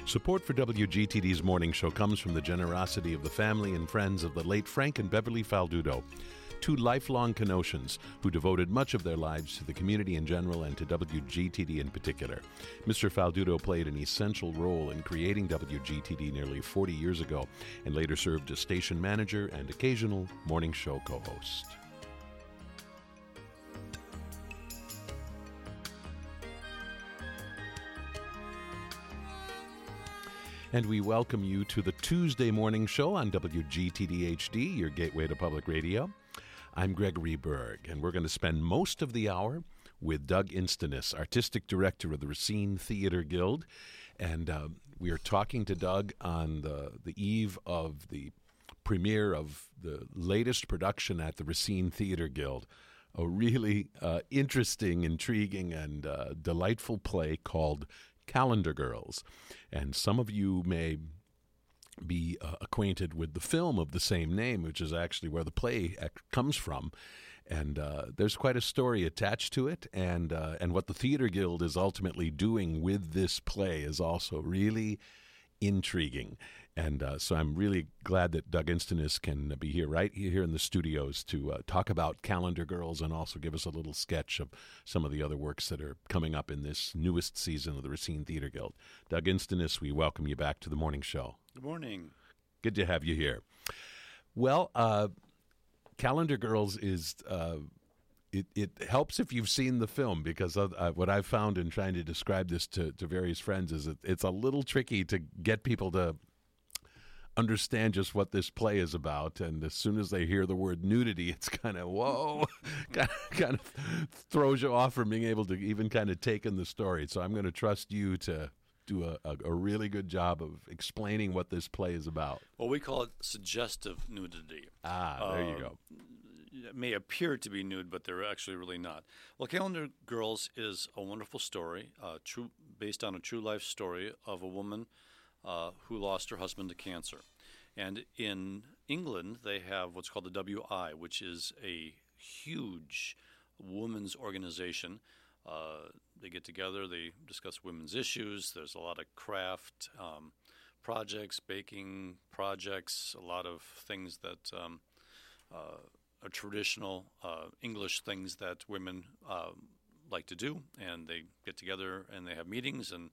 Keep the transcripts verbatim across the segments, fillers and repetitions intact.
Support for W G T D's morning show comes from the generosity of the family and friends of the late Frank and Beverly Faldudo, two lifelong Kenosans who devoted much of their lives to the community in general and to W G T D in particular. Mister Faldudo played an essential role in creating W G T D nearly forty years ago and later served as station manager and occasional morning show co-host. And we welcome you to the Tuesday morning show on W G T D H D, your gateway to public radio. I'm Gregory Berg, and we're going to spend most of the hour with Doug Instanus, Artistic Director of the Racine Theater Guild. And uh, we are talking to Doug on the, the eve of the premiere of the latest production at the Racine Theater Guild, a really uh, interesting, intriguing, and uh, delightful play called Calendar Girls. And some of you may be uh, acquainted with the film of the same name, which is actually where the play comes from. And uh, there's quite a story attached to it. And uh, and what the Theater Guild is ultimately doing with this play is also really intriguing. And uh, so I'm really glad that Doug Instanus can be here right here in the studios to uh, talk about Calendar Girls and also give us a little sketch of some of the other works that are coming up in this newest season of the Racine Theater Guild. Doug Instanus, we welcome you back to the morning show. Good morning. Good to have you here. Well, uh, Calendar Girls is... Uh, It, it helps if you've seen the film, because uh, what I've found in trying to describe this to, to various friends is that it's a little tricky to get people to understand just what this play is about. And as soon as they hear the word nudity, it's kind of, whoa, kind, of, kind of throws you off from being able to even kind of take in the story. So I'm going to trust you to do a, a, a really good job of explaining what this play is about. Well, we call it suggestive nudity. Ah, there uh, you go. It may appear to be nude, but they're actually really not. Well, Calendar Girls is a wonderful story, uh, true, based on a true life story of a woman uh, who lost her husband to cancer. And in England, they have what's called the W I, which is a huge women's organization. Uh, they get together, they discuss women's issues. There's a lot of craft um, projects, baking projects, a lot of things that um, uh, are traditional uh, English things that women uh, like to do. And they get together and they have meetings. And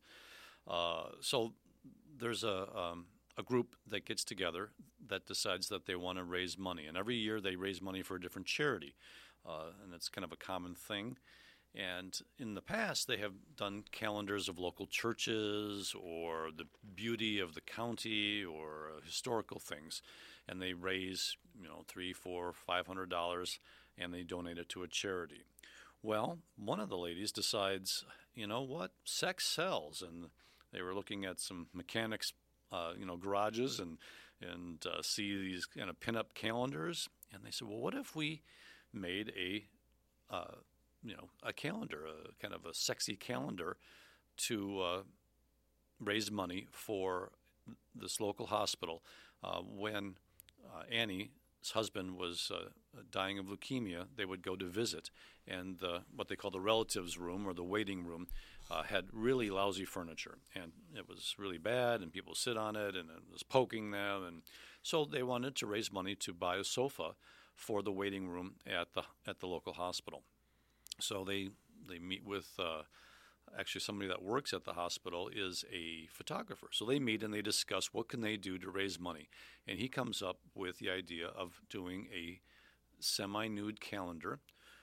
uh, so there's a, um, a group that gets together that decides that they want to raise money. And every year they raise money for a different charity. Uh, and it's kind of a common thing. And in the past, they have done calendars of local churches or the beauty of the county or uh, historical things, and they raise, you know, three, four, five hundred dollars, and they donate it to a charity. Well, one of the ladies decides, you know what, sex sells, and they were looking at some mechanics, uh, you know, garages, and and uh, see these kind of pinup calendars, and they said, well, what if we made a uh, you know, a calendar, a kind of a sexy calendar to uh, raise money for this local hospital. Uh, when uh, Annie's husband was uh, dying of leukemia, they would go to visit, and the, what they call the relatives room or the waiting room uh, had really lousy furniture, and it was really bad, and people sit on it, and it was poking them, and so they wanted to raise money to buy a sofa for the waiting room at the at the local hospital. So they they meet with uh, actually somebody that works at the hospital is a photographer. So they meet and they discuss what can they do to raise money. And he comes up with the idea of doing a semi-nude calendar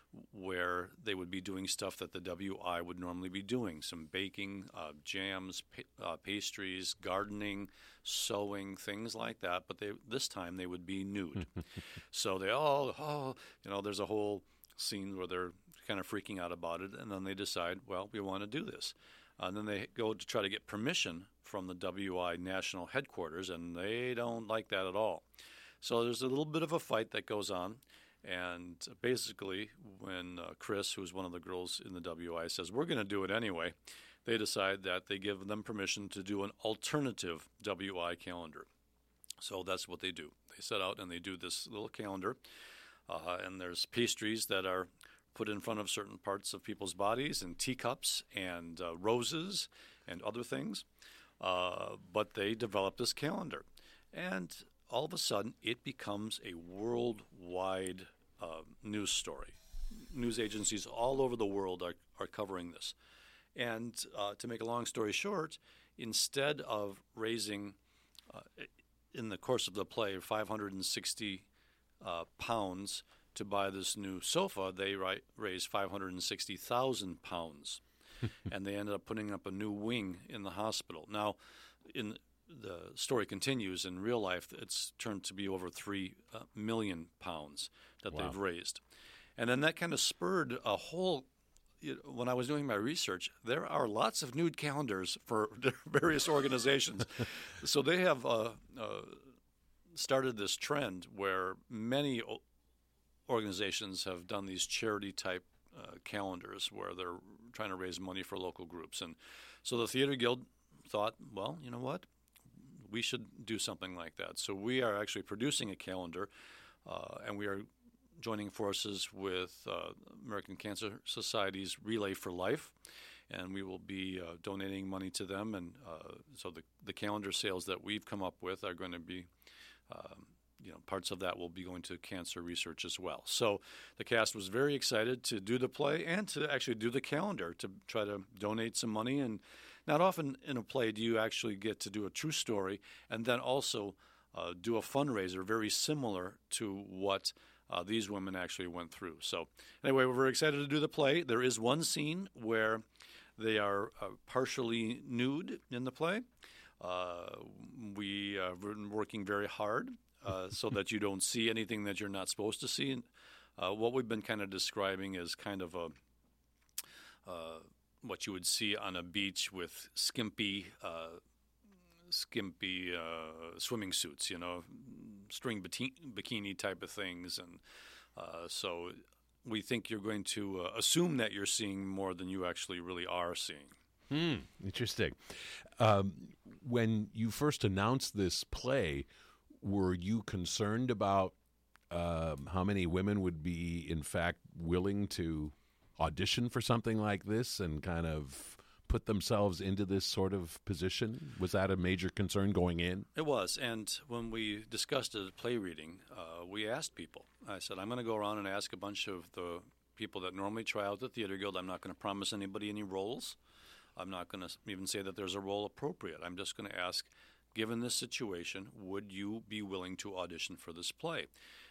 where they would be doing stuff that the W I would normally be doing, some baking, uh, jams, pa- uh, pastries, gardening, sewing, things like that. But they this time they would be nude. So they all, oh, you know, there's a whole scene where they're kind of freaking out about it, and then they decide, well, we want to do this. Uh, and then they go to try to get permission from the W I national headquarters, and they don't like that at all. So there's a little bit of a fight that goes on, and basically when uh, Chris, who's one of the girls in the W I, says, we're going to do it anyway, they decide that they give them permission to do an alternative W I calendar. So that's what they do. They set out and they do this little calendar. Uh, and there's pastries that are put in front of certain parts of people's bodies, and teacups and uh, roses and other things. Uh, but they developed this calendar. And all of a sudden, it becomes a worldwide uh, news story. News agencies all over the world are, are covering this. And uh, to make a long story short, instead of raising, uh, in the course of the play, five hundred sixty uh, pounds to buy this new sofa, they ri- raised five hundred sixty thousand pounds. And they ended up putting up a new wing in the hospital. Now, in the story continues, in real life, it's turned to be over three uh, million pounds that Wow. they've raised. And then that kind of spurred a whole, you know, when I was doing my research, there are lots of nude calendars for various organizations. So they have uh, uh, started this trend where many o- organizations have done these charity-type uh, calendars where they're trying to raise money for local groups. And so the Theater Guild thought, well, you know what? We should do something like that. So we are actually producing a calendar, uh, and we are joining forces with uh, American Cancer Society's Relay for Life, and we will be uh, donating money to them. And uh, so the, the calendar sales that we've come up with are going to be, um, you know, parts of that will be going to cancer research as well. So the cast was very excited to do the play and to actually do the calendar to try to donate some money. And not often in a play do you actually get to do a true story and then also uh, do a fundraiser very similar to what uh, these women actually went through. So anyway, we're very excited to do the play. There is one scene where they are uh, partially nude in the play. Uh, we have been working very hard uh, so that you don't see anything that you're not supposed to see. And, uh, what we've been kind of describing is kind of a uh, what you would see on a beach with skimpy, uh, skimpy uh, swimming suits, you know, string bikini, bikini type of things. And uh, so we think you're going to uh, assume that you're seeing more than you actually really are seeing. Hmm, interesting. Um, when you first announced this play, were you concerned about um, how many women would be, in fact, willing to audition for something like this and kind of put themselves into this sort of position? Was that a major concern going in? It was, and when we discussed it at play reading, uh, we asked people. I said, I'm going to go around and ask a bunch of the people that normally try out the Theater Guild. I'm not going to promise anybody any roles. I'm not going to even say that there's a role appropriate. I'm just going to ask, given this situation, would you be willing to audition for this play?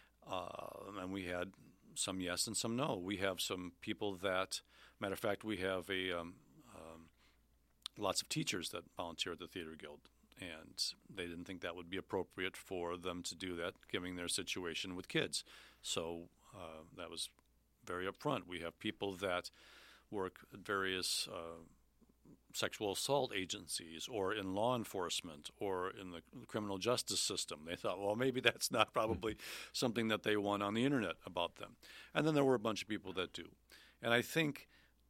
Uh, and we had some yes and some no. We have some people that, matter of fact, we have a um, um, lots of teachers that volunteer at the Theater Guild, and they didn't think that would be appropriate for them to do that, given their situation with kids. So uh, that was very upfront. We have people that work at various uh, sexual assault agencies or in law enforcement or in the criminal justice system. They thought, well, maybe that's not probably something that they want on the internet about them. And then there were a bunch of people that do. And I think,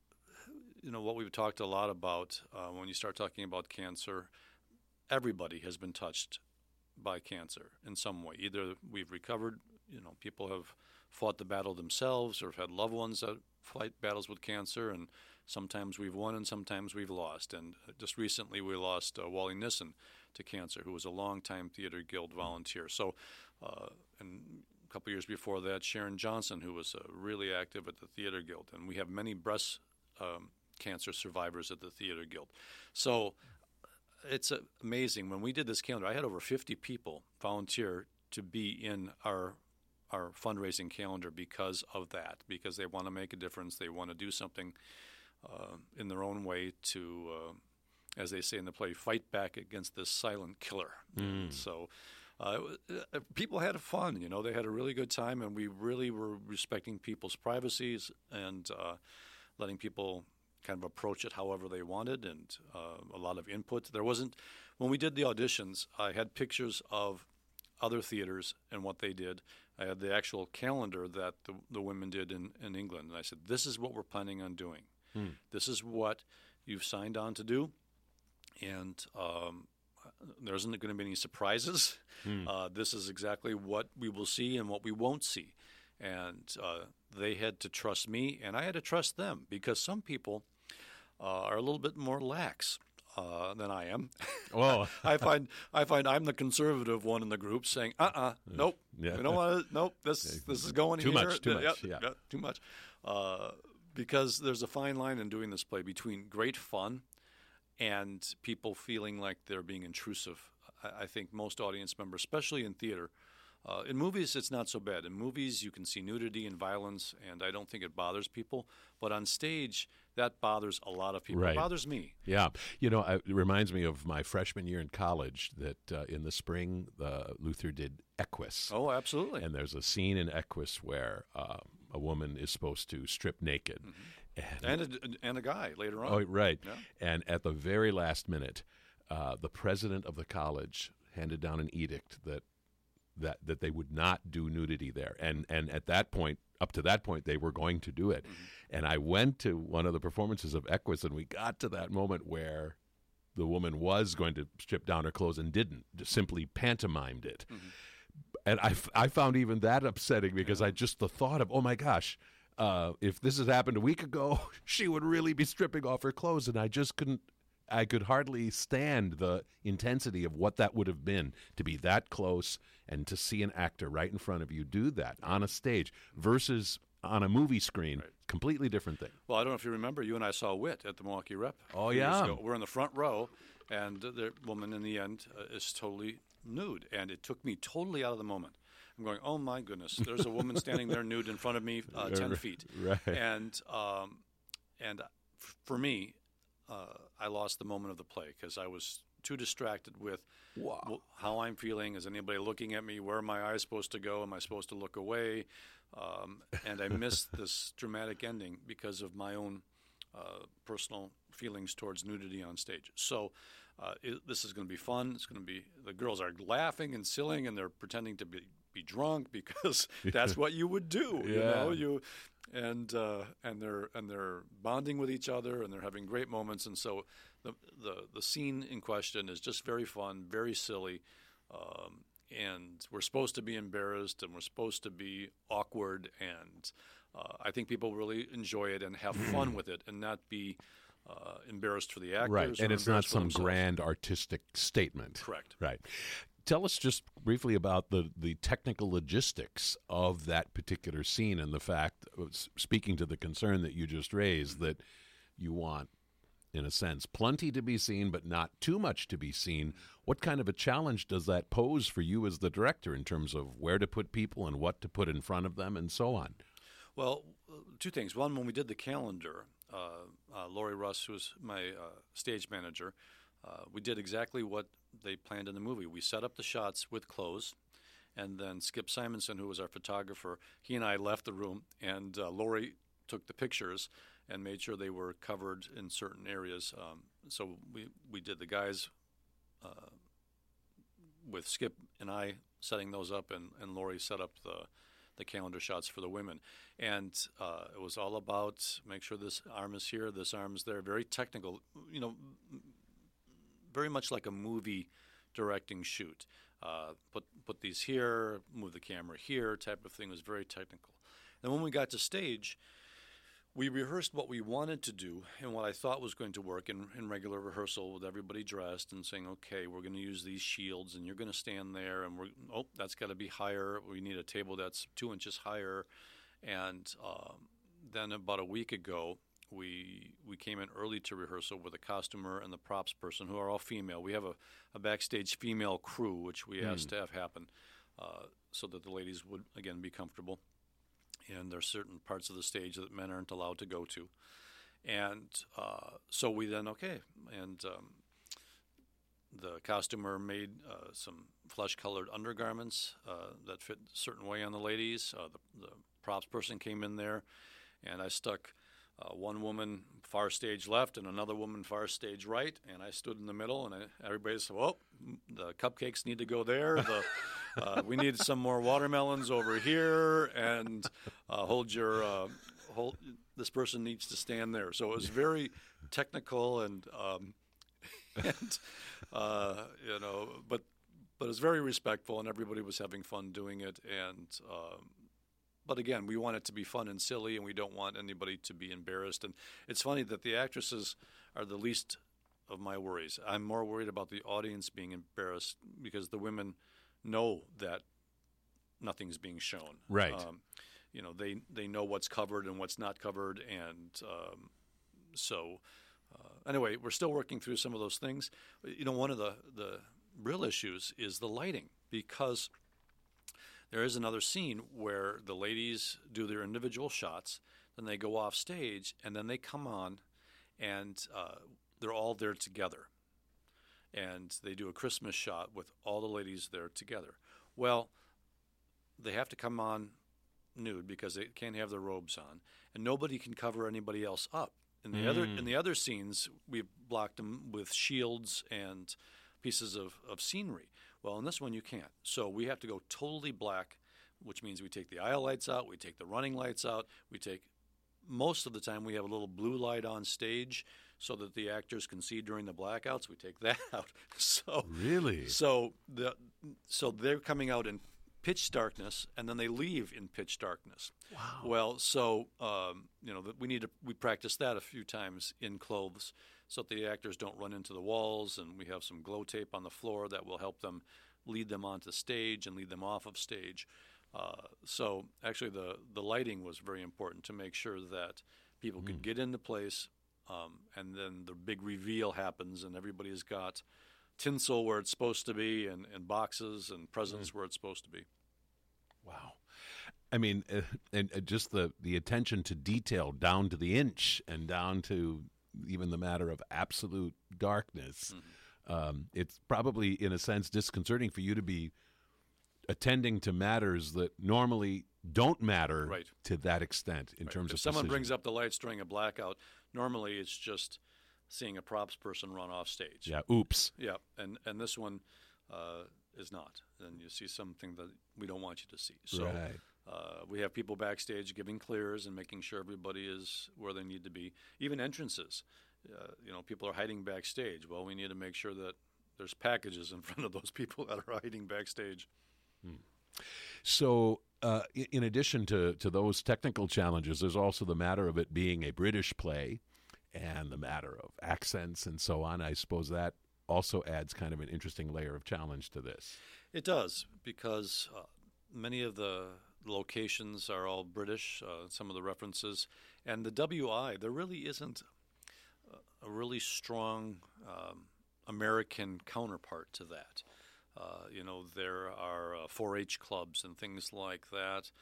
you know, what we've talked a lot about uh, when you start talking about cancer, everybody has been touched by cancer in some way. Either we've recovered, you know, people have fought the battle themselves or have had loved ones that fight battles with cancer, and sometimes we've won and sometimes we've lost. And just recently we lost uh, Wally Nissen to cancer, who was a longtime Theater Guild volunteer. So, uh, and a couple years before that, Sharon Johnson, who was uh, really active at the Theater Guild. And we have many breast um, cancer survivors at the Theater Guild. So it's uh, amazing. When we did this calendar, I had over fifty people volunteer to be in our our fundraising calendar because of that, because they want to make a difference. They want to do something uh, in their own way to, uh, as they say in the play, fight back against this silent killer. Mm. So uh, people had fun, you know. They had a really good time, and we really were respecting people's privacies and uh, letting people kind of approach it however they wanted, and uh, a lot of input. There wasn't, when we did the auditions, I had pictures of other theaters and what they did. I had the actual calendar that the, the women did in, in England, and I said, this is what we're planning on doing. Hmm. This is what you've signed on to do, and um, there isn't going to be any surprises. Hmm. Uh, this is exactly what we will see and what we won't see. And uh, they had to trust me, and I had to trust them, because some people uh, are a little bit more lax uh, than I am. Oh, I find I find I'm the conservative one in the group, saying, "Uh-uh, nope, yeah. we don't want to. Nope, this this is going too here. much, too Uh, much, yeah, yeah. too much." Uh, because there's a fine line in doing this play between great fun and people feeling like they're being intrusive. I, I think most audience members, especially in theater, uh, in movies it's not so bad. In movies you can see nudity and violence, and I don't think it bothers people. But on stage, that bothers a lot of people. Right. It bothers me. Yeah. You know, I- it reminds me of my freshman year in college that uh, in the spring, uh, Luther did Equus. Oh, absolutely. And there's a scene in Equus where uh, a woman is supposed to strip naked. Mm-hmm. And, and, a, and a guy later on. Oh, right. Yeah. And at the very last minute, uh, the president of the college handed down an edict that that that they would not do nudity there. And and at that point, up to that point, they were going to do it. Mm-hmm. And I went to one of the performances of Equus, and we got to that moment where the woman was going to strip down her clothes and didn't, just simply pantomimed it. Mm-hmm. And I, f- I found even that upsetting because yeah. I just the thought of, oh my gosh, uh, if this had happened a week ago, she would really be stripping off her clothes, and I just couldn't. I could hardly stand the intensity of what that would have been to be that close and to see an actor right in front of you do that on a stage versus on a movie screen. Right. Completely different thing. Well, I don't know if you remember, you and I saw Wit at the Milwaukee Rep. Oh, yeah. We're in the front row, and the woman in the end uh, is totally nude, and it took me totally out of the moment. I'm going, oh, my goodness, there's a woman standing there nude in front of me uh, ten feet. Right. And, um, and f- for me, Uh, I lost the moment of the play because I was too distracted with wow. w- how I'm feeling. Is anybody looking at me? Where are my eyes supposed to go? Am I supposed to look away? Um, and I missed this dramatic ending because of my own uh, personal feelings towards nudity on stage. So uh, it, this is going to be fun. It's going to be the girls are laughing and silling, and they're pretending to be, be drunk because that's what you would do. Yeah. You know, you. And uh, and they're and they're bonding with each other, and they're having great moments. And so the the, the scene in question is just very fun, very silly, um, and we're supposed to be embarrassed, and we're supposed to be awkward, and uh, I think people really enjoy it and have fun with it, and not be uh, embarrassed for the actors. Right, and it's not some grand artistic statement. Correct. Right. Tell us just briefly about the, the technical logistics of that particular scene and the fact, speaking to the concern that you just raised, that you want, in a sense, plenty to be seen but not too much to be seen. What kind of a challenge does that pose for you as the director in terms of where to put people and what to put in front of them and so on? Well, two things. One, when we did the calendar, uh, uh, Lori Russ, who was my uh, stage manager, Uh, we did exactly what they planned in the movie. We set up the shots with clothes, and then Skip Simonson, who was our photographer, he and I left the room, and uh, Lori took the pictures and made sure they were covered in certain areas. Um, so we, we did the guys uh, with Skip and I setting those up, and, and Lori set up the the calendar shots for the women. And uh, it was all about make sure this arm is here, this arm's there, very technical, you know, very much like a movie directing shoot. Uh, put put these here, move the camera here, type of thing. It was very technical. And when we got to stage, we rehearsed what we wanted to do and what I thought was going to work in, in regular rehearsal with everybody dressed and saying, okay, we're going to use these shields and you're going to stand there and we're, oh, that's got to be higher. We need a table that's two inches higher. And um, then about a week ago, We we came in early to rehearsal with a costumer and the props person, who are all female. We have a, a backstage female crew, which we mm. asked to have happen uh, so that the ladies would, again, be comfortable. And there's certain parts of the stage that men aren't allowed to go to. And uh, so we then, okay, and um, the costumer made uh, some flesh-colored undergarments uh, that fit a certain way on the ladies. Uh, the, the props person came in there, and I stuck Uh, one woman far stage left and another woman far stage right, and I stood in the middle, and I, everybody said, well, the cupcakes need to go there. The, uh, we need some more watermelons over here, and uh, hold your uh, hold. This person needs to stand there. So it was very technical and, um, and uh, you know, but but it was very respectful, and everybody was having fun doing it, and. Um, But again, we want it to be fun and silly, and we don't want anybody to be embarrassed. And it's funny that the actresses are the least of my worries. I'm more worried about the audience being embarrassed because the women know that nothing's being shown. Right. Um, you know, they they know what's covered and what's not covered, and um, so uh, anyway, we're still working through some of those things. You know, one of the the real issues is the lighting, because there is another scene where the ladies do their individual shots, then they go off stage, and then they come on, and uh, they're all there together, and they do a Christmas shot with all the ladies there together. Well, they have to come on nude because they can't have their robes on, and nobody can cover anybody else up. In the mm. other in the other scenes, we've blocked them with shields and pieces of, of scenery. Well, in this one, you can't. So we have to go totally black, which means we take the aisle lights out, we take the running lights out, we take most of the time we have a little blue light on stage so that the actors can see during the blackouts. We take that out. So really, so the so they're coming out in pitch darkness, and then they leave in pitch darkness. Wow. Well, so um, you know, we need to we practice that a few times in clothes so that the actors don't run into the walls, and we have some glow tape on the floor that will help them lead them onto stage and lead them off of stage. Uh, so actually, the the lighting was very important to make sure that people mm. could get into place, um, and then the big reveal happens, and everybody's got tinsel where it's supposed to be, and, and boxes and presents mm. where it's supposed to be. Wow. I mean, uh, and uh, just the, the attention to detail down to the inch and down to even the matter of absolute darkness. Mm-hmm. Um, it's probably, in a sense, disconcerting for you to be attending to matters that normally don't matter right. to that extent in right. terms if of someone precision. brings up the lights during a blackout, normally it's just seeing a props person run off stage. Yeah, oops. Yeah, and, and this one uh, is not. And you see something that we don't want you to see. So right. uh, we have people backstage giving clears and making sure everybody is where they need to be. Even entrances. Uh, you know, people are hiding backstage. Well, we need to make sure that there's packages in front of those people that are hiding backstage. Hmm. So uh, in addition to, to those technical challenges, there's also the matter of it being a British play, and the matter of accents and so on. I suppose that also adds kind of an interesting layer of challenge to this. It does, because uh, many of the locations are all British, uh, some of the references. And the W I, there really isn't a really strong um, American counterpart to that. Uh, you know, there are uh, four H clubs and things like that,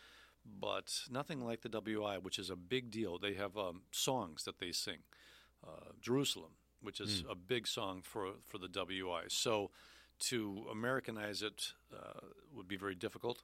but nothing like the W I, which is a big deal. They have um, songs that they sing. Uh, Jerusalem, which is mm. a big song for for the W I. So to Americanize it uh, would be very difficult,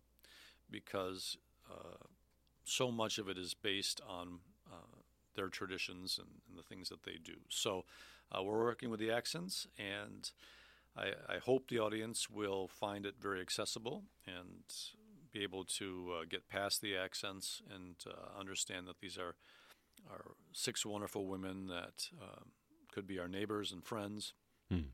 because uh, so much of it is based on uh, their traditions and, and the things that they do. So uh, we're working with the accents, and I, I hope the audience will find it very accessible and be able to uh, get past the accents and uh, understand that these are are six wonderful women that um, could be our neighbors and friends. Hmm.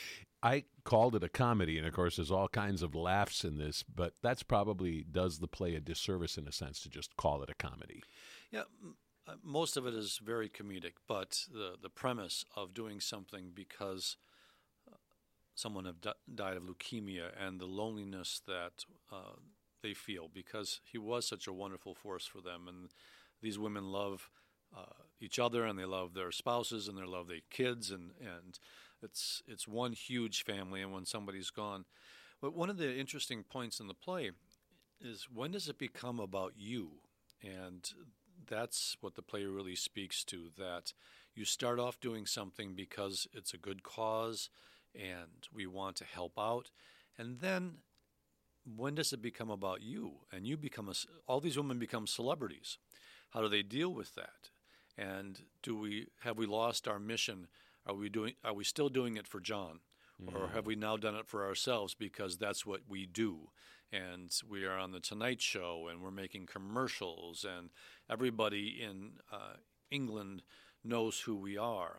I called it a comedy, and of course there's all kinds of laughs in this, but that's probably does the play a disservice in a sense to just call it a comedy. Yeah, m- most of it is very comedic, but the, the premise of doing something because uh, someone have di- died of leukemia and the loneliness that uh, they feel, because he was such a wonderful force for them, and these women love Uh, each other, and they love their spouses, and they love their kids, and, and it's it's one huge family. And when somebody's gone, but one of the interesting points in the play is, when does it become about you? And that's what the play really speaks to, that you start off doing something because it's a good cause and we want to help out, and then when does it become about you? And you become a, all these women become celebrities. How do they deal with that? And do we have we lost our mission? Are we doing? Are we still doing it for John, mm. or have we now done it for ourselves because that's what we do? And we are on the Tonight Show, and we're making commercials, and everybody in uh, England knows who we are.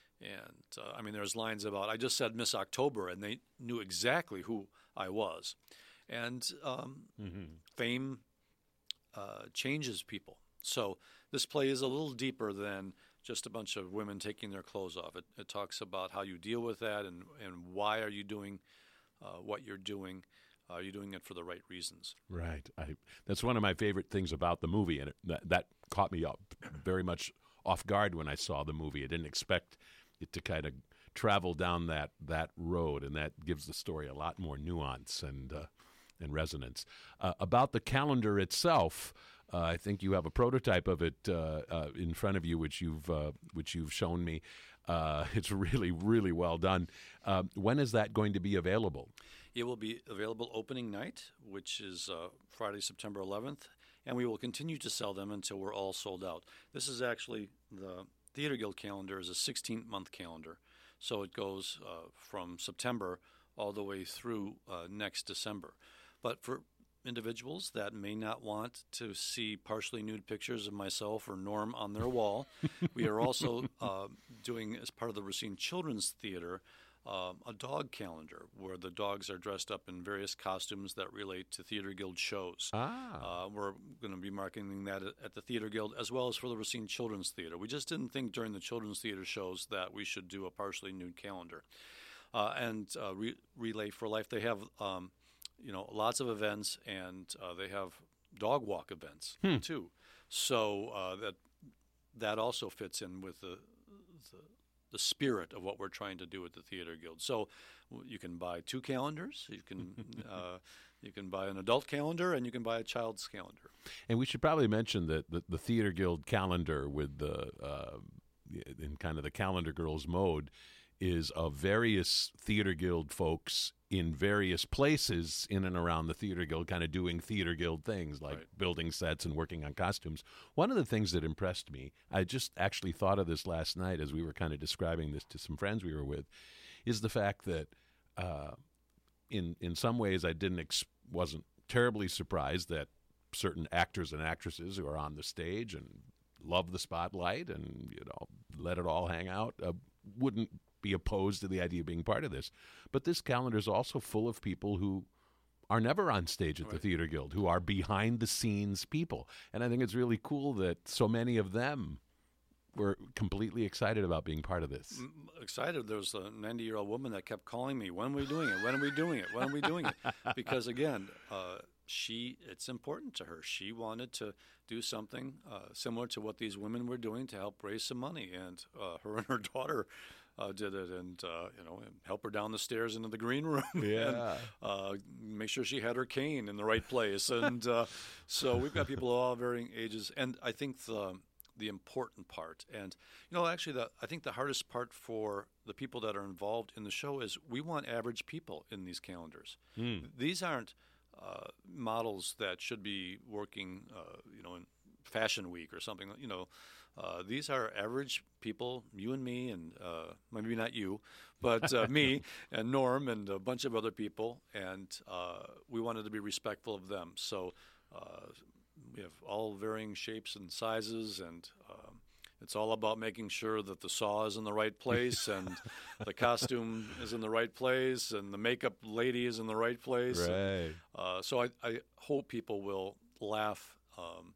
And uh, I mean, there's lines about, I just said Miss October, and they knew exactly who I was. And um, mm-hmm. fame uh, changes people. So this play is a little deeper than just a bunch of women taking their clothes off. It, it talks about how you deal with that and, and why are you doing uh, what you're doing. Are you doing it for the right reasons? Right. I, that's one of my favorite things about the movie, and it, that, that caught me up very much off guard when I saw the movie. I didn't expect it to kind of travel down that, that road, and that gives the story a lot more nuance and uh, and resonance. Uh, about the calendar itself, uh, I think you have a prototype of it uh, uh, in front of you, which you've uh, which you've shown me. Uh, it's really, really well done. Uh, when is that going to be available? It will be available opening night, which is uh, Friday, September eleventh, and we will continue to sell them until we're all sold out. This is actually, the Theater Guild calendar is a sixteen-month calendar, so it goes uh, from September all the way through uh, next December. But for individuals that may not want to see partially nude pictures of myself or Norm on their wall, we are also uh, doing, as part of the Racine Children's Theater, Uh, a dog calendar where the dogs are dressed up in various costumes that relate to Theater Guild shows. Ah. Uh, we're going to be marketing that at, at the Theater Guild as well as for the Racine Children's Theater. We just didn't think during the Children's Theater shows that we should do a partially nude calendar. Uh, and uh, Re- Relay for Life, they have um, you know lots of events, and uh, they have dog walk events hmm. too. So uh, that that also fits in with the, the the spirit of what we're trying to do at the Theater Guild. So you can buy two calendars. You can uh, you can buy an adult calendar, and you can buy a child's calendar. And we should probably mention that the, the Theater Guild calendar with the uh, in kind of the Calendar Girls mode is of various Theater Guild folks in various places in and around the Theater Guild, kind of doing Theater Guild things like right. building sets and working on costumes. One of the things that impressed me, I just actually thought of this last night as we were kind of describing this to some friends we were with, is the fact that uh, in in some ways I didn't ex- wasn't terribly surprised that certain actors and actresses who are on the stage and love the spotlight and you know let it all hang out uh, wouldn't be opposed to the idea of being part of this. But this calendar is also full of people who are never on stage at right. the Theater Guild, who are behind-the-scenes people. And I think it's really cool that so many of them were completely excited about being part of this. M- excited. There was a ninety-year-old woman that kept calling me, when are we doing it? When are we doing it? When are we doing it? Because, again, uh, she it's important to her. She wanted to do something uh, similar to what these women were doing to help raise some money. And uh, her and her daughter Uh, did it, and uh, you know, help her down the stairs into the green room. Yeah, and, uh, make sure she had her cane in the right place, and uh, so we've got people of all varying ages. And I think the the important part, and you know, actually, the I think the hardest part for the people that are involved in the show is we want average people in these calendars. Mm. These aren't uh, models that should be working, uh, you know, in Fashion Week or something. You know. Uh, these are average people, you and me, and uh, maybe not you, but uh, me and Norm and a bunch of other people, and uh, we wanted to be respectful of them. So uh, we have all varying shapes and sizes, and um, it's all about making sure that the saw is in the right place, and the costume is in the right place, and the makeup lady is in the right place. Right. And, uh, so I, I hope people will laugh um,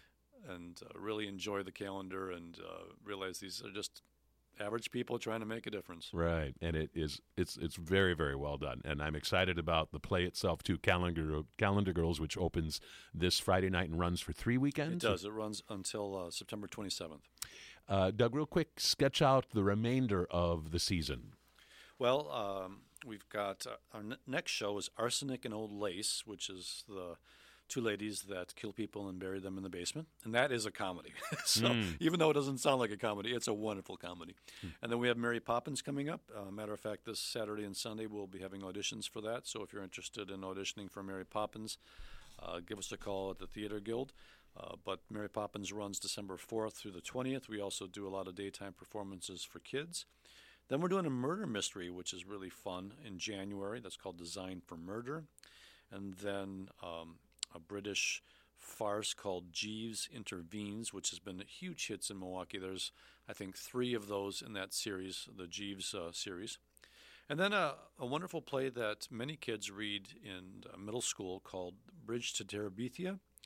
and uh, really enjoy the calendar and uh, realize these are just average people trying to make a difference. Right, and it is it's it's very, very well done, and I'm excited about the play itself too, Calendar Calendar Girls, which opens this Friday night and runs for three weekends. It does. It runs until uh, September twenty-seventh. Uh, Doug, real quick, sketch out the remainder of the season. Well, um, we've got uh, our n- next show is Arsenic and Old Lace, which is the two ladies that kill people and bury them in the basement. And that is a comedy. so Mm. even though it doesn't sound like a comedy, it's a wonderful comedy. Mm. And then we have Mary Poppins coming up. Uh, matter of fact, this Saturday and Sunday we'll be having auditions for that. So if you're interested in auditioning for Mary Poppins, uh, give us a call at the Theater Guild. Uh, but Mary Poppins runs December fourth through the twentieth. We also do a lot of daytime performances for kids. Then we're doing a murder mystery, which is really fun, in January. That's called Design for Murder. And then um, a British farce called Jeeves Intervenes, which has been huge hits in Milwaukee. There's, I think, three of those in that series, the Jeeves uh, series. And then a, a wonderful play that many kids read in uh, middle school called Bridge to Terabithia.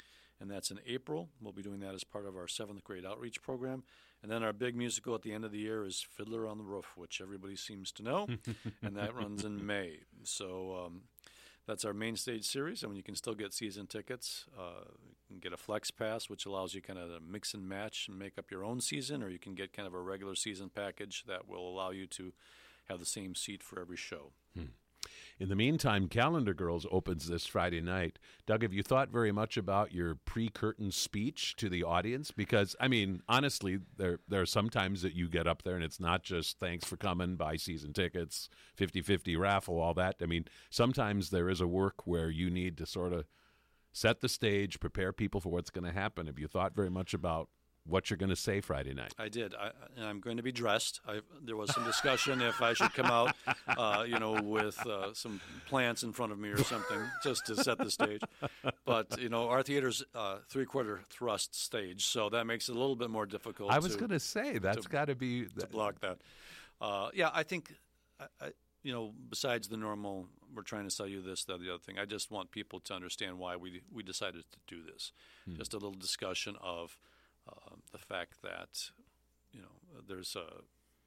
and that's in April. We'll be doing that as part of our seventh grade outreach program. And then our big musical at the end of the year is Fiddler on the Roof, which everybody seems to know, and that runs in May. So um, that's our main stage series, and you can still get season tickets. Uh, you can get a Flex Pass, which allows you kind of to mix and match and make up your own season, or you can get kind of a regular season package that will allow you to have the same seat for every show. Hmm. In the meantime, Calendar Girls opens this Friday night. Doug, have you thought very much about your pre-curtain speech to the audience? Because, I mean, honestly, there there are some times that you get up there and it's not just thanks for coming, buy season tickets, fifty-fifty raffle, all that. I mean, sometimes there is a work where you need to sort of set the stage, prepare people for what's going to happen. Have you thought very much about what you're going to say Friday night? I did. I, and I'm going to be dressed. I, there was some discussion if I should come out, uh, you know, with uh, some plants in front of me or something, just to set the stage. But, you know, our theater's uh, three-quarter thrust stage, so that makes it a little bit more difficult. I was going to say, that's got to be... To block that. Uh, yeah, I think, I, I, you know, besides the normal, we're trying to sell you this, that, the other thing, I just want people to understand why we, we decided to do this. Hmm. Just a little discussion of... Uh, the fact that, you know, there's uh,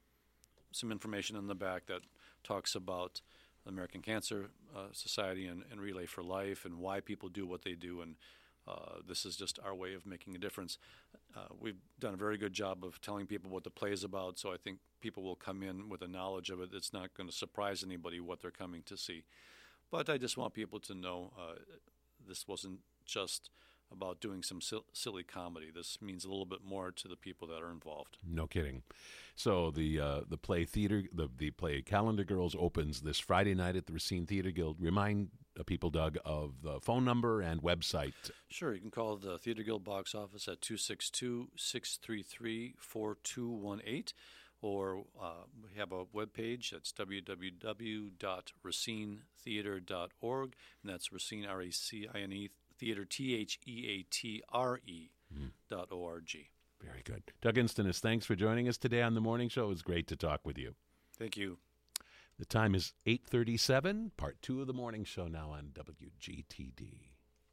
some information in the back that talks about the American Cancer uh, Society and, and Relay for Life and why people do what they do, and uh, this is just our way of making a difference. Uh, we've done a very good job of telling people what the play is about, so I think people will come in with a knowledge of it. It's not going to surprise anybody what they're coming to see. But I just want people to know uh, this wasn't just about doing some sil- silly comedy. This means a little bit more to the people that are involved. No kidding. So the uh, the play theater, the the play Calendar Girls opens this Friday night at the Racine Theater Guild. Remind uh, people, Doug, of the phone number and website. Sure, you can call the Theater Guild box office at two six two, six three three, four two one eight, or uh, we have a webpage that's w w w dot racine theater dot org, and that's Racine, R A C I N E, Theater, T H E A T R E mm. dot O R G. Very good. Doug Instonis, thanks for joining us today on The Morning Show. It was great to talk with you. Thank you. The time is eight thirty-seven, part two of The Morning Show now on W G T D.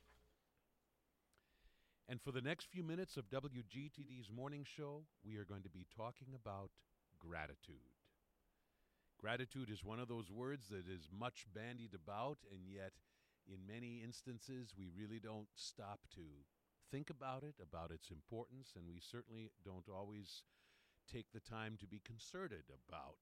And for the next few minutes of W G T D's Morning Show, we are going to be talking about gratitude. Gratitude is one of those words that is much bandied about, and yet in many instances, we really don't stop to think about it, about its importance, and we certainly don't always take the time to be concerted about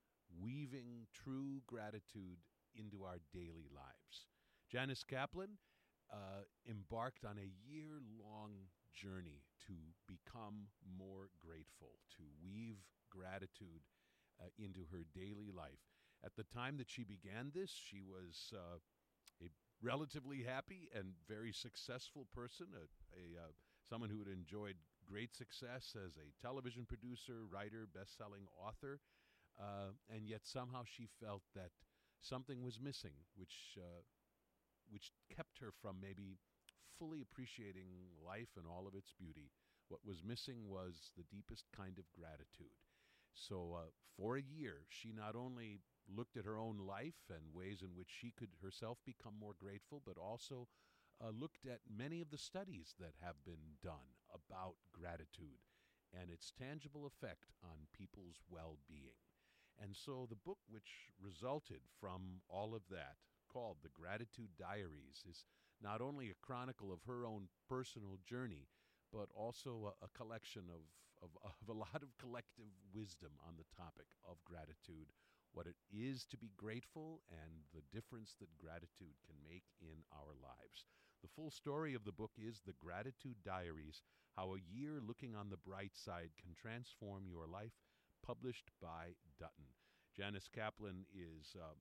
weaving true gratitude into our daily lives. Janice Kaplan uh, embarked on a year-long journey to become more grateful, to weave gratitude uh, into her daily life. At the time that she began this, she was uh, a relatively happy and very successful person, a, a uh, someone who had enjoyed great success as a television producer, writer, best-selling author, uh, and yet somehow she felt that something was missing, which uh, which kept her from maybe fully appreciating life and all of its beauty. What was missing was the deepest kind of gratitude. So uh, for a year, she not only looked at her own life and ways in which she could herself become more grateful, but also uh, looked at many of the studies that have been done about gratitude and its tangible effect on people's well-being. And so the book which resulted from all of that, called The Gratitude Diaries, is not only a chronicle of her own personal journey, but also a, a collection of, of, of a lot of collective wisdom on the topic of gratitude, what it is to be grateful, and the difference that gratitude can make in our lives. The full story of the book is The Gratitude Diaries, How a Year Looking on the Bright Side Can Transform Your Life, published by Dutton. Janice Kaplan is um,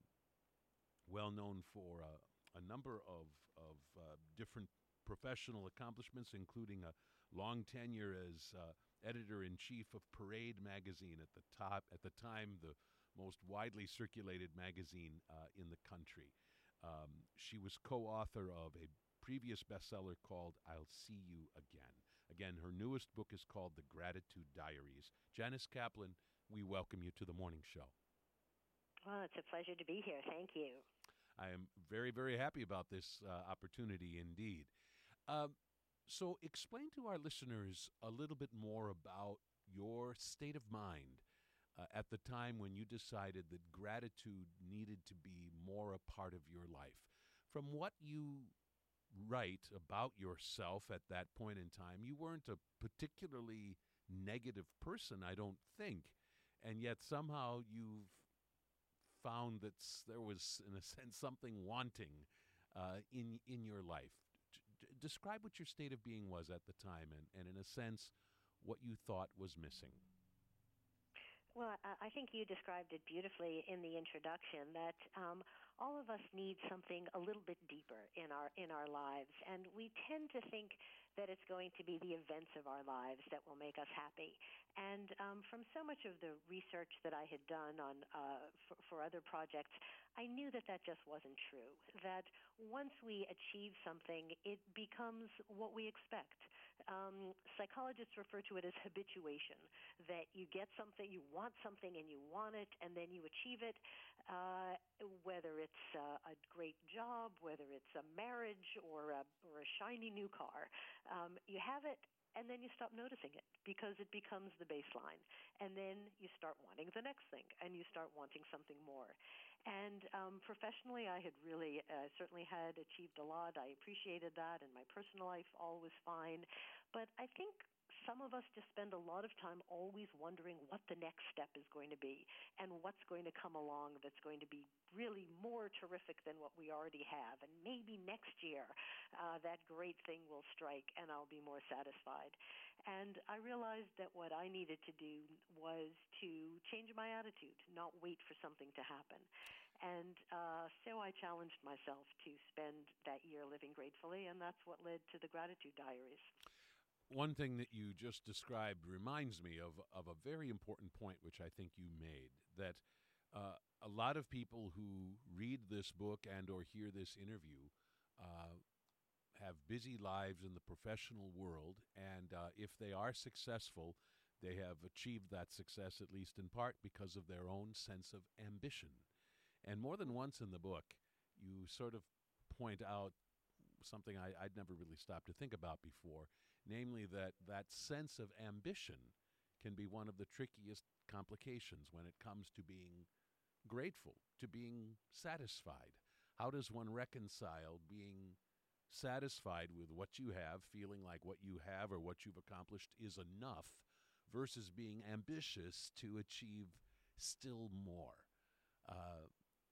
well known for uh, a number of, of uh, different professional accomplishments, including a long tenure as uh, editor-in-chief of Parade magazine, at the top, at the time, the most widely circulated magazine uh, in the country. Um, she was co-author of a previous bestseller called I'll See You Again. Again, her newest book is called The Gratitude Diaries. Janice Kaplan, we welcome you to the Morning Show. Well, it's a pleasure to be here. Thank you. I am very, very happy about this uh, opportunity indeed. Uh, So explain to our listeners a little bit more about your state of mind uh, at the time when you decided that gratitude needed to be more a part of your life. From what you write about yourself at that point in time, you weren't a particularly negative person, I don't think. And yet somehow you've found that s- there was, in a sense, something wanting uh, in in your life. D- d- describe what your state of being was at the time, and, and in a sense, what you thought was missing. Well, I I think you described it beautifully in the introduction that um, all of us need something a little bit deeper in our in our lives, and we tend to think that it's going to be the events of our lives that will make us happy. And um, from so much of the research that I had done on uh, for, for other projects, I knew that that just wasn't true. That once we achieve something, it becomes what we expect. Um, psychologists refer to it as habituation. That you get something, you want something, and you want it, and then you achieve it. Uh, whether it's uh, a great job, whether it's a marriage or a, or a shiny new car, um, you have it, and then you stop noticing it because it becomes the baseline. And then you start wanting the next thing, and you start wanting something more. And um, professionally, I had really uh, certainly had achieved a lot. I appreciated that, and my personal life all was fine. But I think some of us just spend a lot of time always wondering what the next step is going to be and what's going to come along that's going to be really more terrific than what we already have. And maybe next year uh, that great thing will strike and I'll be more satisfied. And I realized that what I needed to do was to change my attitude, not wait for something to happen. And uh, so I challenged myself to spend that year living gratefully, and that's what led to the Gratitude Diaries. One thing that you just described reminds me of, of a very important point, which I think you made, that uh, a lot of people who read this book and or hear this interview uh, have busy lives in the professional world, and uh, if they are successful, they have achieved that success at least in part because of their own sense of ambition. And more than once in the book, you sort of point out something I, I'd never really stopped to think about before, namely that that sense of ambition can be one of the trickiest complications when it comes to being grateful, to being satisfied. How does one reconcile being satisfied with what you have, feeling like what you have or what you've accomplished is enough, versus being ambitious to achieve still more? Uh,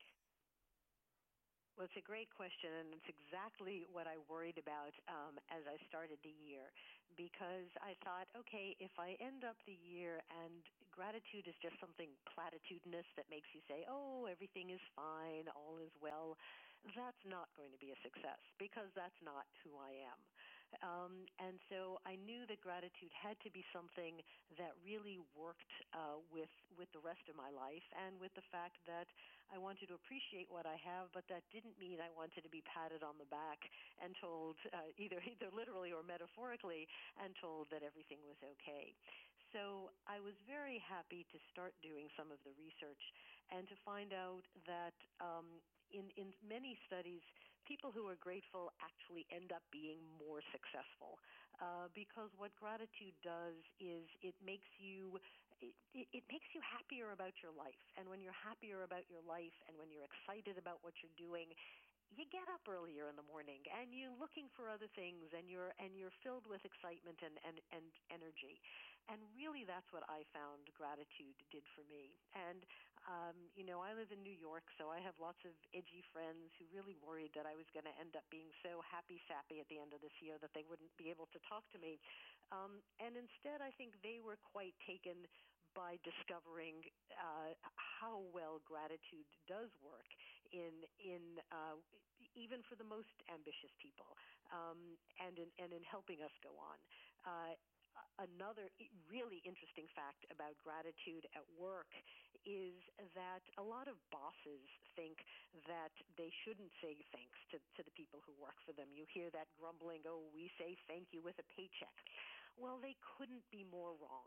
Well, it's a great question, and it's exactly what I worried about um, as I started the year, because I thought, okay, if I end up the year and gratitude is just something platitudinous that makes you say, oh, everything is fine, all is well, that's not going to be a success, because that's not who I am. Um, and so I knew that gratitude had to be something that really worked uh, with with the rest of my life, and with the fact that I wanted to appreciate what I have, but that didn't mean I wanted to be patted on the back and told, uh, either either literally or metaphorically, and told that everything was okay. So I was very happy to start doing some of the research and to find out that um, in, in many studies, people who are grateful actually end up being more successful uh, because what gratitude does is it makes you it, it makes you happier about your life. And when you're happier about your life and when you're excited about what you're doing, you get up earlier in the morning and you're looking for other things, and you're and you're filled with excitement and, and, and energy. And really that's what I found gratitude did for me. And um, you know, I live in New York, so I have lots of edgy friends who really worried that I was going to end up being so happy sappy at the end of this year that they wouldn't be able to talk to me. Um, and instead I think they were quite taken by discovering uh, how well gratitude does work in in uh, even for the most ambitious people, um, and in and in helping us go on. Uh, Another really interesting fact about gratitude at work is that a lot of bosses think that they shouldn't say thanks to, to the people who work for them. You hear that grumbling, oh, we say thank you with a paycheck. Well, they couldn't be more wrong.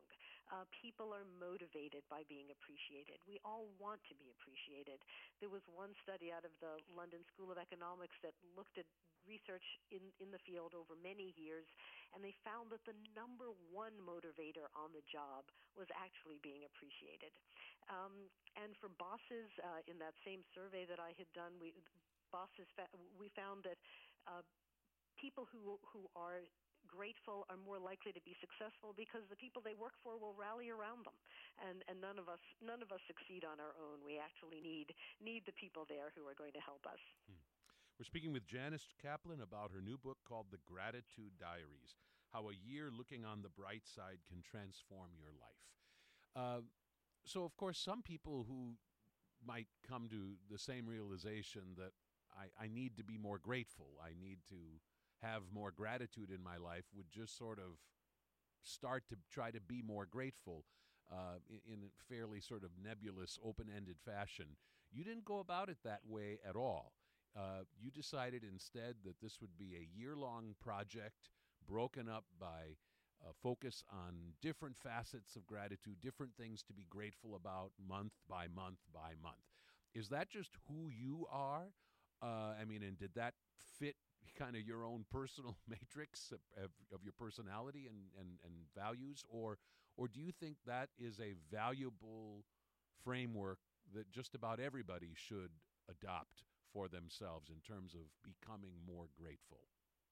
Uh, people are motivated by being appreciated. We all want to be appreciated. There was one study out of the London School of Economics that looked at research in, in the field over many years, and they found that the number one motivator on the job was actually being appreciated. Um, and for bosses, uh, in that same survey that I had done, we bosses fa- we found that uh, people who who are grateful are more likely to be successful because the people they work for will rally around them, and and none of us none of us succeed on our own. We actually need need the people there who are going to help us. Hmm. We're speaking with Janice Kaplan about her new book called The Gratitude Diaries: How a Year Looking on the Bright Side Can Transform Your Life. Uh, so, of course, some people who might come to the same realization that I, I need to be more grateful, I need to have more gratitude in my life, would just sort of start to try to be more grateful uh, in, in a fairly sort of nebulous, open-ended fashion. You didn't go about it that way at all. Uh, you decided instead that this would be a year-long project broken up by a focus on different facets of gratitude, different things to be grateful about month by month by month. Is that just who you are? Uh, I mean, and did that fit kind of your own personal matrix of, of, of your personality and, and, and values? Or, or do you think that is a valuable framework that just about everybody should adopt for themselves in terms of becoming more grateful?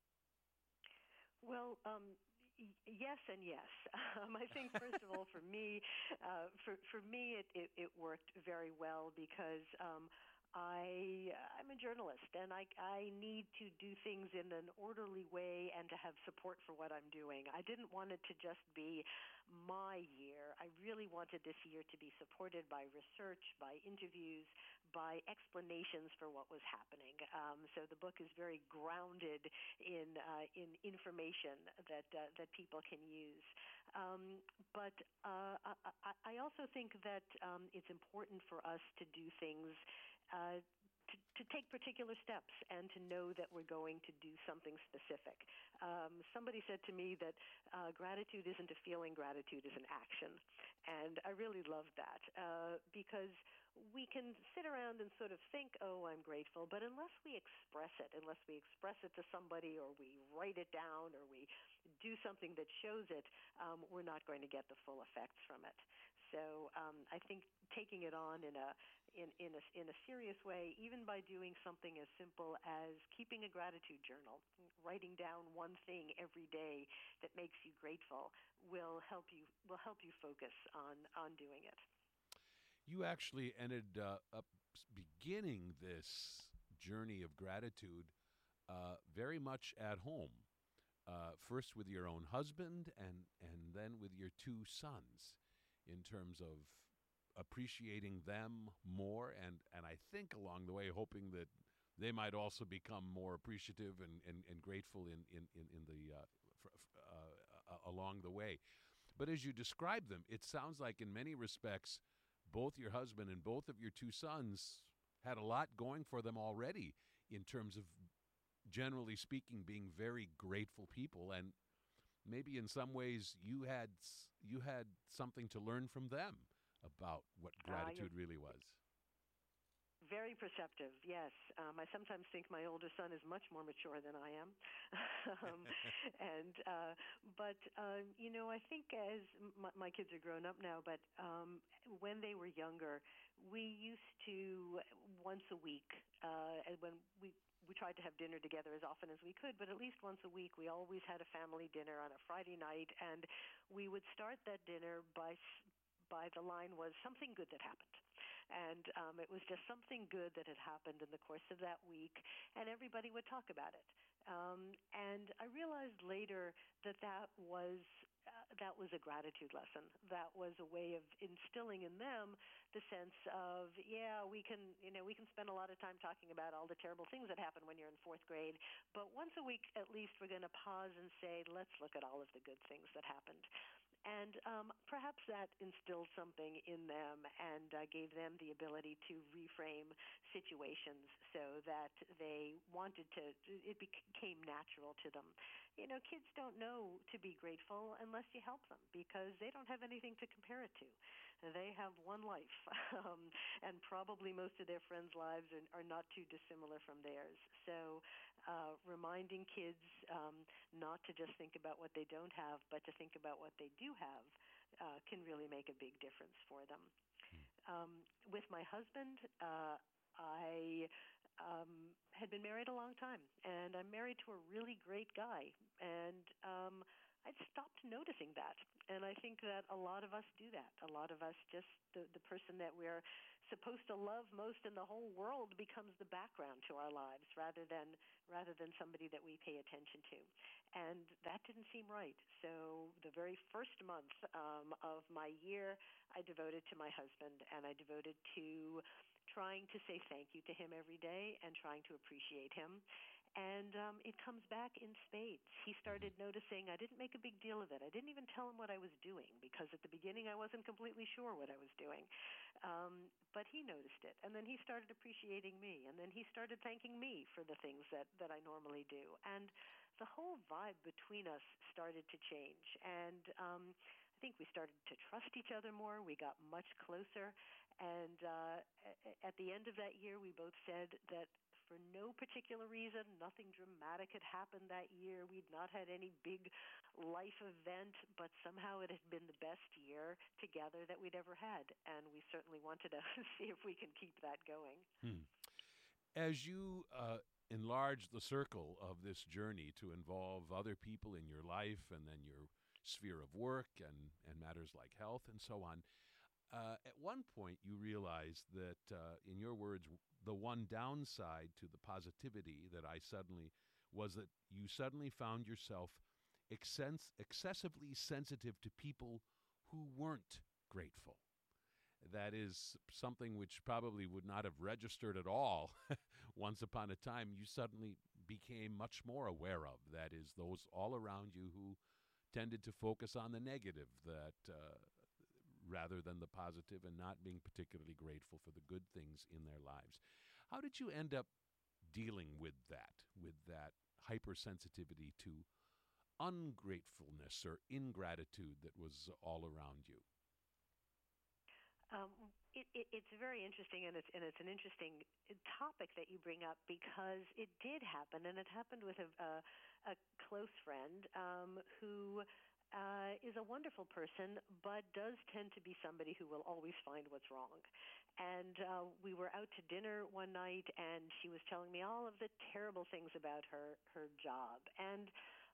Well, um, y- yes and yes. Um, I think, first of all, for me, uh, for for me, it, it, it worked very well because um, I I'm a journalist, and I I need to do things in an orderly way and to have support for what I'm doing. I didn't want it to just be my year. I really wanted this year to be supported by research, by interviews, by explanations for what was happening. Um, so the book is very grounded in uh, in information that uh, that people can use. Um, but uh, I, I also think that um, it's important for us to do things. Uh, to, to take particular steps and to know that we're going to do something specific. Um, somebody said to me that uh, gratitude isn't a feeling, gratitude is an action. And I really love that uh, because we can sit around and sort of think, oh, I'm grateful, but unless we express it, unless we express it to somebody or we write it down or we do something that shows it, um, we're not going to get the full effects from it. So um, I think taking it on in a in, in a in a serious way, even by doing something as simple as keeping a gratitude journal, writing down one thing every day that makes you grateful, will help you will help you focus on on doing it. You actually ended uh, up beginning this journey of gratitude uh, very much at home, uh, first with your own husband and, and then with your two sons, in terms of appreciating them more and, and I think along the way hoping that they might also become more appreciative and, and, and grateful in, in, in, in the uh, f- uh, uh, along the way. But as you describe them, it sounds like in many respects both your husband and both of your two sons had a lot going for them already in terms of, generally speaking, being very grateful people, and maybe in some ways you had you had something to learn from them about what gratitude uh, really was. Very perceptive, yes. Um, I sometimes think my older son is much more mature than I am, um, and uh, but uh, you know, I think as my, my kids are grown up now, but um, when they were younger, we used to once a week, uh, and when we. We tried to have dinner together as often as we could, but at least once a week we always had a family dinner on a Friday night, and we would start that dinner by by the line was something good that happened. And um, it was just something good that had happened in the course of that week, and everybody would talk about it. Um, and I realized later that that was uh, that was a gratitude lesson. That was a way of instilling in them the sense of, yeah, we can, you know, we can spend a lot of time talking about all the terrible things that happen when you're in fourth grade, but once a week at least we're going to pause and say, let's look at all of the good things that happened. And um, perhaps that instilled something in them and uh, gave them the ability to reframe situations so that they wanted to, it became natural to them. you know, kids don't know to be grateful unless you help them because they don't have anything to compare it to. They have one life, um, and probably most of their friends' lives are, are not too dissimilar from theirs. So uh, reminding kids um, not to just think about what they don't have, but to think about what they do have uh, can really make a big difference for them. Um, with my husband, uh, I um, had been married a long time, and I'm married to a really great guy, and um, I'd stopped noticing that. And I think that a lot of us do that. A lot of us just, the, the person that we're supposed to love most in the whole world becomes the background to our lives rather than rather than somebody that we pay attention to. And that didn't seem right. So the very first month um, of my year, I devoted to my husband, and I devoted to trying to say thank you to him every day and trying to appreciate him. And um, it comes back in spades. He started noticing I didn't make a big deal of it. I didn't even tell him what I was doing because at the beginning I wasn't completely sure what I was doing. Um, but he noticed it. And then he started appreciating me. And then he started thanking me for the things that, that I normally do. And the whole vibe between us started to change. And um, I think we started to trust each other more. We got much closer. And uh, at the end of that year, we both said that for no particular reason, nothing dramatic had happened that year. We'd not had any big life event, but somehow it had been the best year together that we'd ever had. And we certainly wanted to see if we can keep that going. Hmm. As you uh, enlarge the circle of this journey to involve other people in your life and then your sphere of work and, and matters like health and so on, uh, at one point you realized that, uh, in your words, the one downside to the positivity that I suddenly was that you suddenly found yourself excess, excessively sensitive to people who weren't grateful. That is something which probably would not have registered at all once upon a time. You suddenly became much more aware of. That is, those all around you who tended to focus on the negative that uh, rather than the positive, and not being particularly grateful for the good things in their lives. How did you end up dealing with that, with that hypersensitivity to ungratefulness or ingratitude that was all around you? Um, it, it, it's very interesting, and it's, and it's an interesting topic that you bring up because it did happen, and it happened with a, a, a close friend um, who Uh, is a wonderful person, but does tend to be somebody who will always find what's wrong. And uh, we were out to dinner one night, and she was telling me all of the terrible things about her, her job. And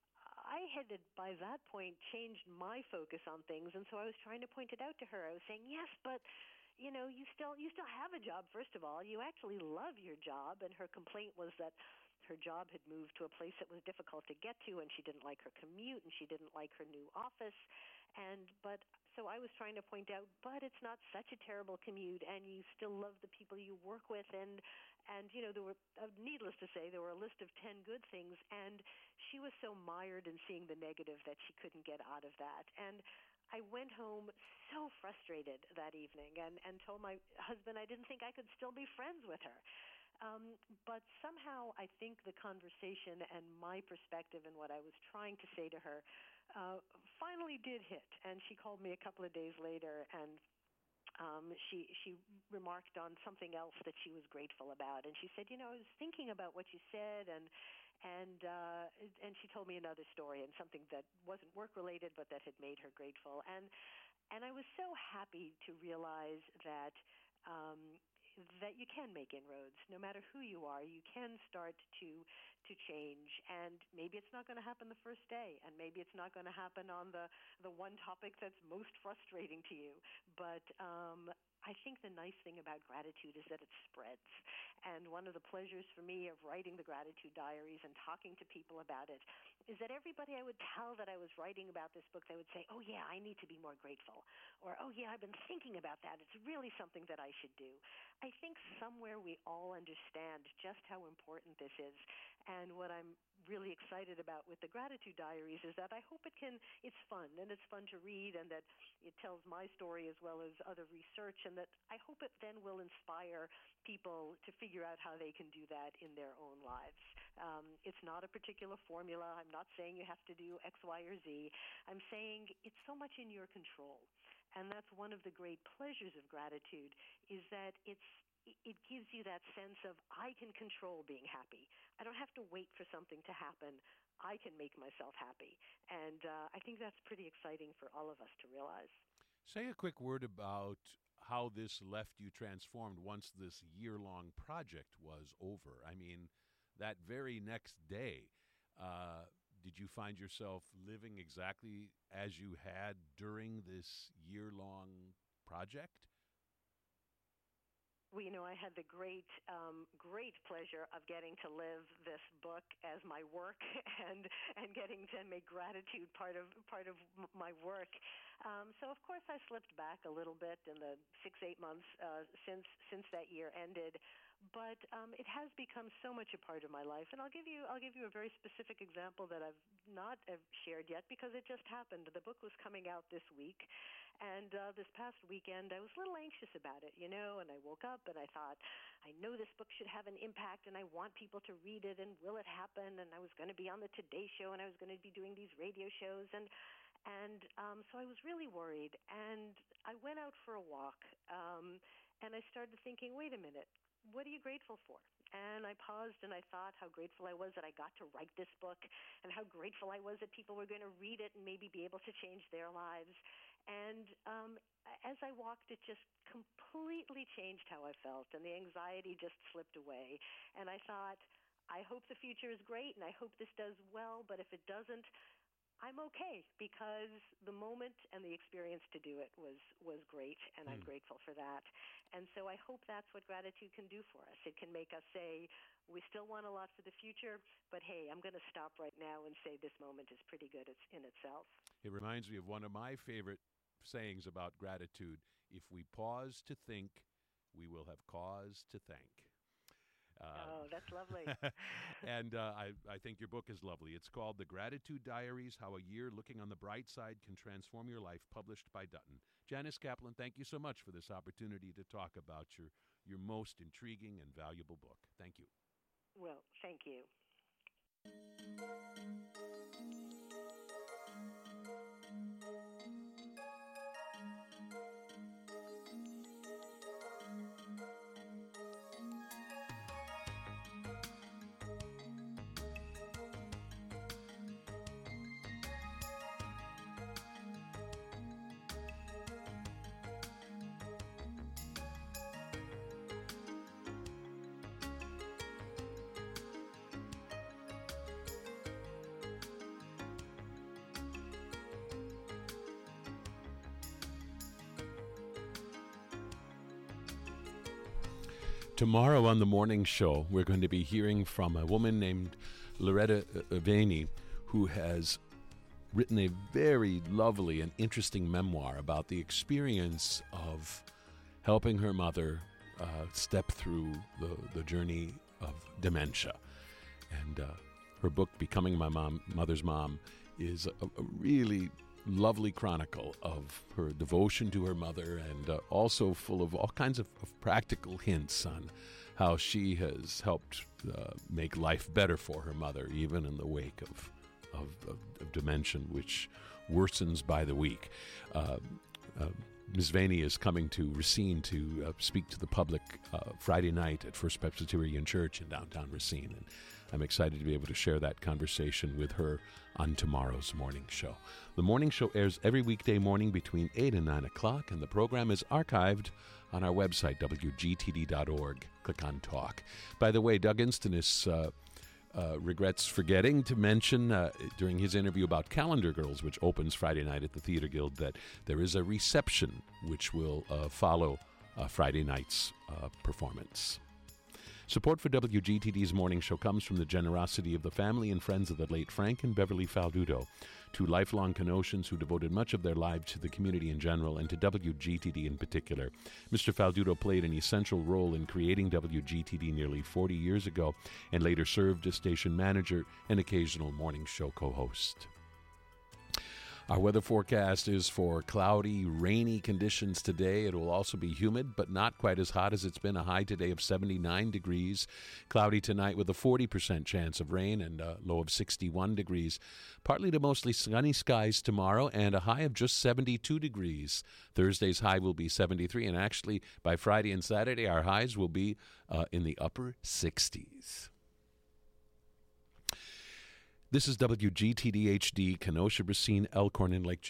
I had, by that point, changed my focus on things, and so I was trying to point it out to her. I was saying, yes, but you know, you still you still have a job, first of all. You actually love your job. And her complaint was that her job had moved to a place that was difficult to get to, and she didn't like her commute, and she didn't like her new office. And but so I was trying to point out, but it's not such a terrible commute, and you still love the people you work with. And and you know, there were, uh, needless to say, there were a list of ten good things, and she was so mired in seeing the negative that she couldn't get out of that. And I went home so frustrated that evening and, and told my husband I didn't think I could still be friends with her. Um, but somehow I think the conversation and my perspective and what I was trying to say to her uh, finally did hit. And she called me a couple of days later, and um, she she remarked on something else that she was grateful about. And she said, you know, I was thinking about what you said, and and uh, and she told me another story and something that wasn't work related, but that had made her grateful. And and I was so happy to realize that. Um, that you can make inroads. No matter who you are, you can start to to change. And maybe it's not going to happen the first day, and maybe it's not going to happen on the, the one topic that's most frustrating to you. But um, I think the nice thing about gratitude is that it spreads. And one of the pleasures for me of writing the gratitude diaries and talking to people about it is that everybody I would tell that I was writing about this book, they would say, oh, yeah, I need to be more grateful. Or, oh, yeah, I've been thinking about that. It's really something that I should do. I think somewhere we all understand just how important this is. And what I'm really excited about with the gratitude diaries is that I hope it can, it's fun, and it's fun to read, and that it tells my story as well as other research, and that I hope it then will inspire people to figure out how they can do that in their own lives. Um, it's not a particular formula. I'm not saying you have to do X, Y, or Z. I'm saying it's so much in your control. And that's one of the great pleasures of gratitude, is that it's it gives you that sense of, I can control being happy. I don't have to wait for something to happen. I can make myself happy. And uh, I think that's pretty exciting for all of us to realize. Say a quick word about how this left you transformed once this year-long project was over. I mean, that very next day, uh, did you find yourself living exactly as you had during this year-long project? Well, you know, I had the great, um, great pleasure of getting to live this book as my work, and and getting to make gratitude part of part of m- my work. Um, so, of course, I slipped back a little bit in the six, eight months uh, since since that year ended. But um, it has become so much a part of my life, and I'll give you I'll give you a very specific example that I've not uh, shared yet because it just happened. The book was coming out this week, and uh, this past weekend I was a little anxious about it, you know. And I woke up and I thought, I know this book should have an impact, and I want people to read it. And will it happen? And I was going to be on the Today Show, and I was going to be doing these radio shows, and and um, so I was really worried. And I went out for a walk, um, and I started thinking, wait a minute. What are you grateful for? And I paused and I thought how grateful I was that I got to write this book, and how grateful I was that people were going to read it and maybe be able to change their lives. And um, as I walked, it just completely changed how I felt, and the anxiety just slipped away. And I thought, I hope the future is great, and I hope this does well, but if it doesn't, I'm okay, because the moment and the experience to do it was, was great, and mm. I'm grateful for that. And so I hope that's what gratitude can do for us. It can make us say, we still want a lot for the future, but hey, I'm going to stop right now and say this moment is pretty good in itself. It reminds me of one of my favorite sayings about gratitude. If we pause to think, we will have cause to thank. Uh, oh, that's lovely. and uh, I, I think your book is lovely. It's called The Gratitude Diaries, How a Year Looking on the Bright Side Can Transform Your Life, published by Dutton. Janice Kaplan, thank you so much for this opportunity to talk about your, your most intriguing and valuable book. Thank you. Well, thank you. Tomorrow on the morning show, we're going to be hearing from a woman named Loretta Aveni, who has written a very lovely and interesting memoir about the experience of helping her mother uh, step through the, the journey of dementia. And uh, her book, Becoming My Mom, Mother's Mom, is a, a really lovely chronicle of her devotion to her mother, and uh, also full of all kinds of, of practical hints on how she has helped uh, make life better for her mother, even in the wake of of, of, of dementia, which worsens by the week. Uh, uh, Miz Vaney is coming to Racine to uh, speak to the public uh, Friday night at First Presbyterian Church in downtown Racine, and I'm excited to be able to share that conversation with her on tomorrow's morning show. The morning show airs every weekday morning between eight and nine o'clock, and the program is archived on our website, W G T D dot org. Click on Talk. By the way, Doug Instonis uh, uh, regrets forgetting to mention uh, during his interview about Calendar Girls, which opens Friday night at the Theater Guild, that there is a reception which will uh, follow uh, Friday night's uh, performance. Support for W G T D's morning show comes from the generosity of the family and friends of the late Frank and Beverly Faldudo, two lifelong Kenoshians who devoted much of their lives to the community in general and to W G T D in particular. Mister Faldudo played an essential role in creating W G T D nearly forty years ago and later served as station manager and occasional morning show co-host. Our weather forecast is for cloudy, rainy conditions today. It will also be humid, but not quite as hot as it's been. A high today of seventy-nine degrees. Cloudy tonight with a forty percent chance of rain and a low of sixty-one degrees. Partly to mostly sunny skies tomorrow and a high of just seventy-two degrees. Thursday's high will be seventy-three, and actually by Friday and Saturday our highs will be uh, in the upper sixties. This is W G T D H D, Kenosha, Racine, Elkhorn, and Lake